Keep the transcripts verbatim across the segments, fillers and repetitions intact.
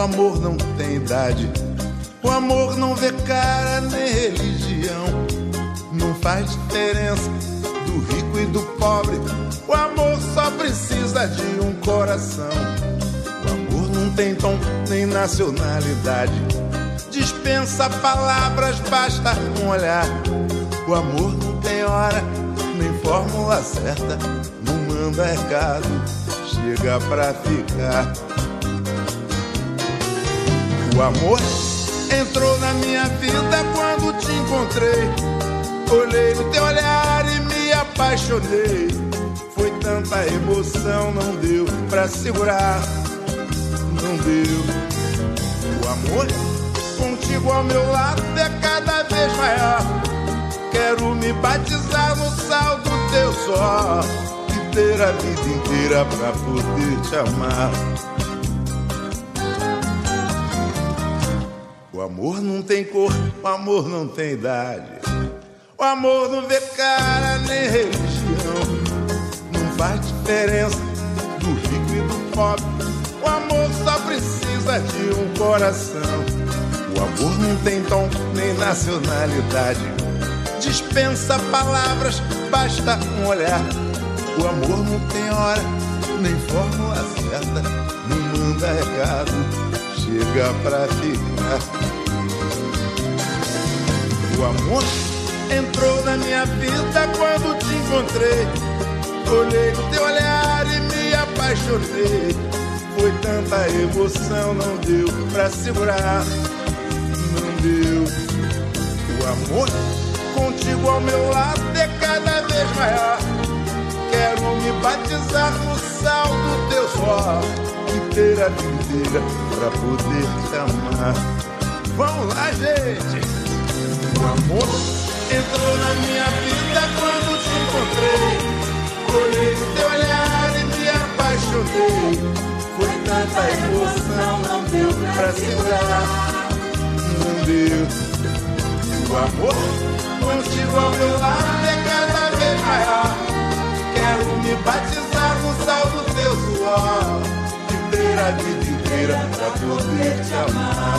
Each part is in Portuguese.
amor não tem idade. O amor não vê cara nem religião. Não faz diferença do rico e do pobre. O amor só precisa de um coração. O amor não tem tom nem nacionalidade. Dispensa palavras, basta um olhar. O amor não tem hora, nem fórmula certa. Não manda recado, chega pra ficar. O amor entrou na minha vida quando te encontrei. Olhei no teu olhar e me apaixonei. Foi tanta emoção, não deu pra segurar. Não deu. O amor contigo ao meu lado é cada vez maior. Quero me batizar no sal do teu suor e ter a vida inteira pra poder te amar. O amor não tem cor, o amor não tem idade. O amor não vê cara nem religião. Não faz diferença do rico e do pobre. O amor só precisa de um coração. O amor não tem tom nem nacionalidade. Dispensa palavras, basta um olhar. O amor não tem hora, nem fórmula certa. Não manda recado, chega pra ficar. O amor entrou na minha vida quando te encontrei. Olhei no teu olhar e me apaixonei. Foi tanta emoção, não deu pra segurar. Não deu. O amor contigo ao meu lado é cada vez maior. Quero me batizar no sal do teu suor e ter a vida inteira pra poder te amar. Vamos lá, gente! O amor entrou na minha vida quando te encontrei. Olhei no teu olhar e me apaixonei. Foi tanta emoção, não deu pra segurar. Não deu. O amor contigo ao meu lado é cada vez maior. Quero me batizar no sal do teu suor e ter a vida inteira pra poder te amar.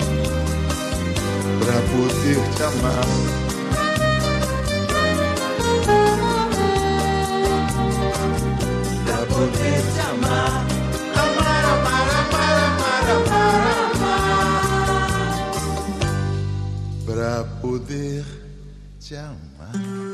Pra poder te amar. Pra poder te amar. Amar, amar, amar, amar, amar, amar. Pra poder te amar.